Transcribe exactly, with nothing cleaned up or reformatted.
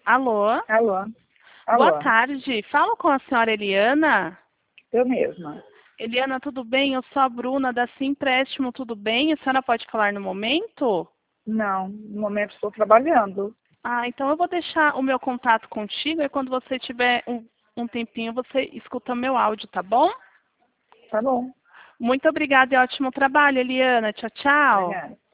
Alô? Alô? Boa Alô? tarde. Falo com a senhora Eliana. Eu mesma. Eliana, tudo bem? Eu sou a Bruna da Simpréstimo, tudo bem? A senhora pode falar no momento? Não, no momento estou trabalhando. Ah, então eu vou deixar o meu contato contigo e quando você tiver um, um tempinho, você escuta meu áudio, tá bom? Tá bom. Muito obrigada e ótimo trabalho, Eliana. Tchau, tchau. Obrigada.